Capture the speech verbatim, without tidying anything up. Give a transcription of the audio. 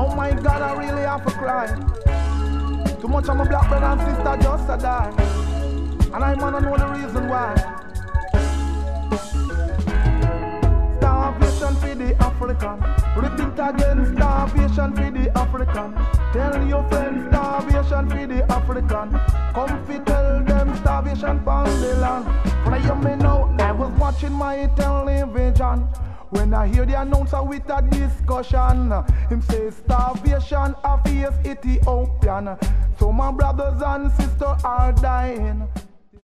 Oh my God, I really have to cry. Too much of my black brother and sister just a die. And I wanna know the reason why. Starvation for the African. Repeat again, starvation for the African. Tell your friends, starvation for the African. Come fi tell them starvation from the land. For you me know, I was watching my television when I hear the announcer with a discussion. Him say starvation a face Ethiopian. So my brothers and sisters are dying.